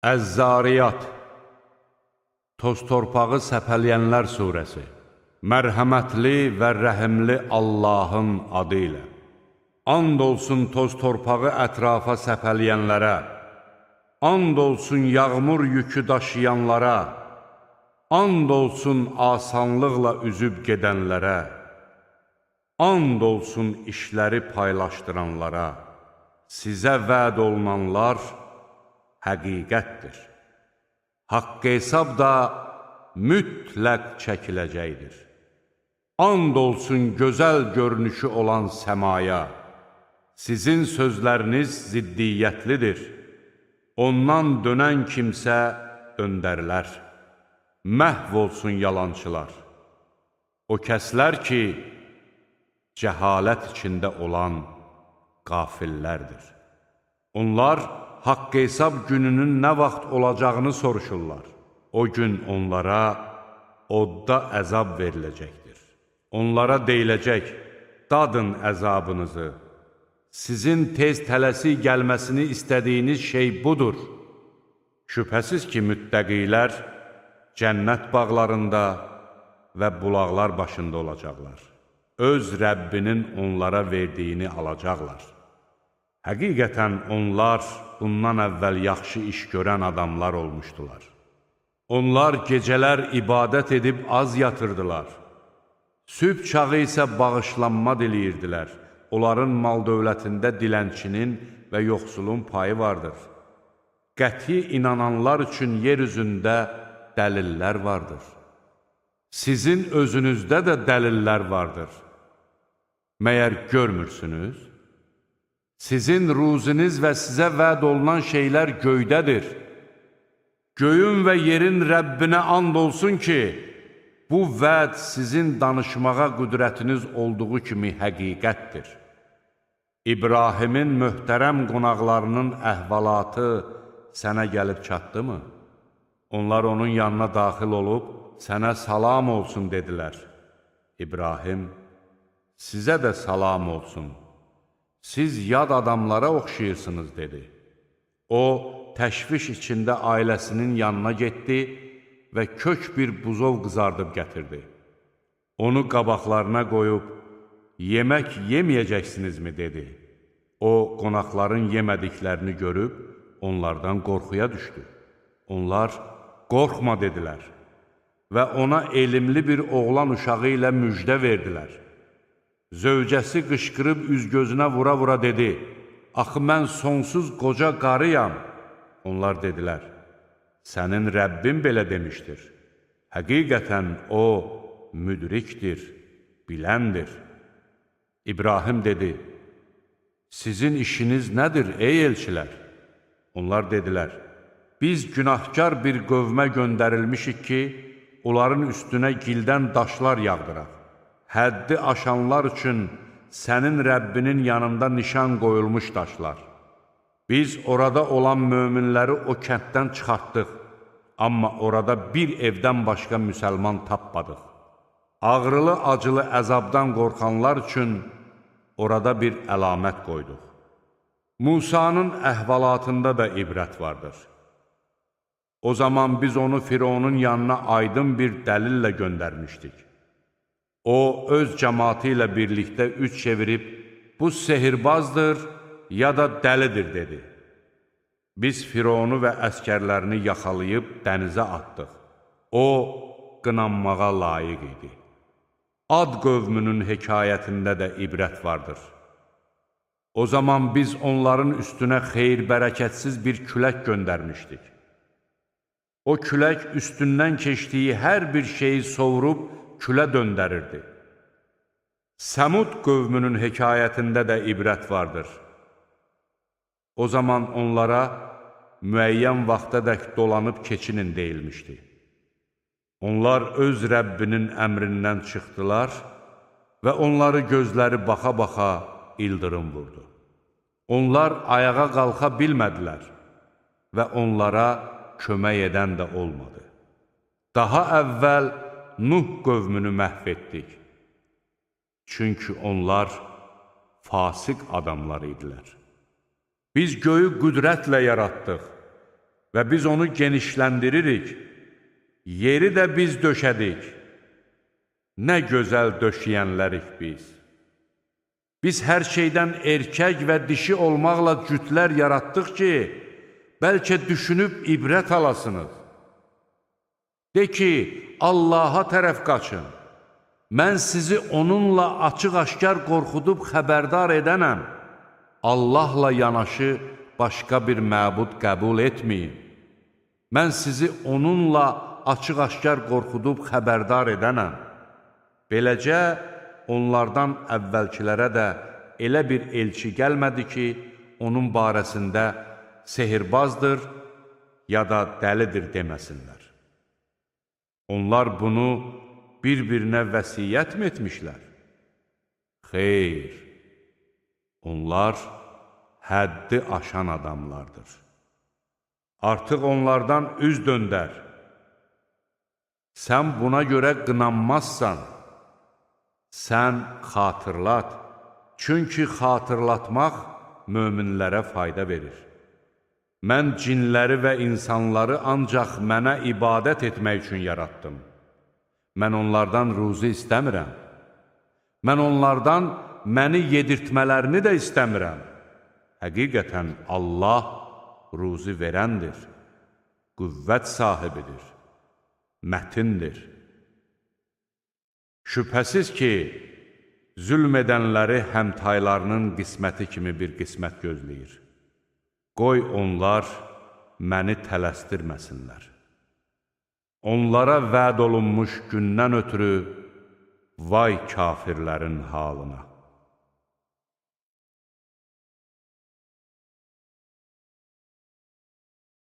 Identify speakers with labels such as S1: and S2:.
S1: Əz-Zariyat, Toz-torpağı səpələyənlər surəsi. Mərhəmətli və rəhimli Allahın adı ilə. And olsun toz-torpağı ətrafa səpələyənlərə, and olsun yağmur yükü daşıyanlara, and olsun asanlıqla üzüb gedənlərə, and olsun işləri paylaşdıranlara. Sizə vəd olunanlar həqiqətdir. Haqq hesab da mütləq çəkiləcəkdir. And olsun gözəl görünüşü olan səmaya. Sizin sözləriniz ziddiyyətlidir. Ondan dönən kimsə döndərilər. Məhv olsun yalançılar. O kəslər ki, cəhalət içində olan qafillərdir. Onlar haqq hesab gününün nə vaxt olacağını soruşurlar. O gün onlara odda əzab veriləcəkdir. Onlara deyiləcək, dadın əzabınızı. Sizin tez tələsi gəlməsini istədiyiniz şey budur. Şübhəsiz ki, müttəqilər cənnət bağlarında və bulaqlar başında olacaqlar. Öz Rəbbinin onlara verdiyini alacaqlar. Həqiqətən onlar bundan əvvəl yaxşı iş görən adamlar olmuşdular. Onlar gecələr ibadət edib az yatırdılar. Sübh çağı isə bağışlanma diləyirdilər. Onların mal dövlətində dilənçinin və yoxsulun payı vardır. Qəti inananlar üçün yer üzündə dəlillər vardır. Sizin özünüzdə də dəlillər vardır. Məyər görmürsünüz? Sizin ruziniz və sizə vəd olunan şeylər göydədir. Göyün və yerin Rəbbinə and olsun ki, bu vəd sizin danışmağa qüdrətiniz olduğu kimi həqiqətdir. İbrahimin möhtərəm qonaqlarının əhvalatı sənə gəlib çatdımı? Onlar onun yanına daxil olub, sənə salam olsun dedilər. İbrahim, sizə də salam olsun. Siz yad adamlara oxşayırsınız, dedi. O, təşviş içində ailəsinin yanına getdi və kök bir buzov qızardıb gətirdi. Onu qabaqlarına qoyub, yemək yeməyəcəksinizmi, dedi. O, qonaqların yemədiklərini görüb, onlardan qorxuya düşdü. Onlar, qorxma, dedilər və ona elmli bir oğlan uşağı ilə müjdə verdilər. Zövcəsi qışqırıb üz-gözünə vura-vura dedi, axı mən sonsuz qoca qarıyam. Onlar dedilər, sənin Rəbbin belə demişdir. Həqiqətən o, müdrikdir, biləndir. İbrahim dedi, sizin işiniz nədir, ey elçilər? Onlar dedilər, biz günahkar bir qövmə göndərilmişik ki, onların üstünə gildən daşlar yağdıraq. Həddi aşanlar üçün sənin Rəbbinin yanında nişan qoyulmuş daşlar. Biz orada olan möminləri o kənddən çıxartdıq, amma orada bir evdən başqa müsəlman tapmadıq. Ağrılı-acılı əzabdan qorxanlar üçün orada bir əlamət qoyduq. Musanın əhvalatında da ibrət vardır. O zaman biz onu Fironun yanına aydın bir dəlillə göndərmişdik. O, öz cəmatı ilə birlikdə üç çevirib, bu sehirbazdır, ya da dəlidir, dedi. Biz Fironu və əskərlərini yaxalayıb dənizə atdıq. O, qınanmağa layiq idi. Ad qövmünün hekayətində də ibrət vardır. O zaman biz onların üstünə xeyir-bərəkətsiz bir külək göndərmişdik. O külək üstündən keçdiyi hər bir şeyi sovurub, külə döndərirdi. Səmud qövmünün hekayətində də ibrət vardır. O zaman onlara müəyyən vaxtadək dolanıb keçinin deyilmişdi. Onlar öz Rəbbinin əmrindən çıxdılar və onları gözləri baxa-baxa ildırım vurdu. Onlar ayağa qalxa bilmədilər və onlara kömək edən də olmadı. Daha əvvəl Nuh qövmünü məhv etdik. Çünki onlar fasıq adamlar idilər. Biz göyü qüdrətlə yaratdıq. və biz onu genişləndiririk, yeri də biz döşədik. Nə gözəl döşəyənlərik biz. Biz hər şeydən erkək və dişi olmaqla cütlər yaratdıq ki, bəlkə düşünüb ibrət alasınız. De ki, Allaha tərəf qaçın. Mən sizi onunla açıq-aşkar qorxudub xəbərdar edənəm. Allahla yanaşı başqa bir məbud qəbul etməyin. Mən sizi onunla açıq-aşkar qorxudub xəbərdar edənəm. Beləcə, onlardan əvvəlkilərə də elə bir elçi gəlmədi ki, onun barəsində sehirbazdır ya da dəlidir deməsinlər. Onlar bunu bir-birinə vəsiyyət mi etmişlər? Xeyr, onlar həddi aşan adamlardır. Artıq onlardan üz döndər. Sən buna görə qınanmazsan. Sən xatırlat, çünki xatırlatmaq möminlərə fayda verir. Mən cinləri və insanları ancaq mənə ibadət etmək üçün yaratdım. Mən onlardan ruzi istəmirəm. Mən onlardan məni yedirtmələrini də istəmirəm. Həqiqətən Allah ruzi verəndir, qüvvət sahibidir, mətindir. Şübhəsiz ki, zülm edənləri həmtaylarının qisməti kimi bir qismət gözləyir. Qoy onlar məni tələsdirməsinlər. Onlara vəd olunmuş gündən ötürü vay kafirlərin halına.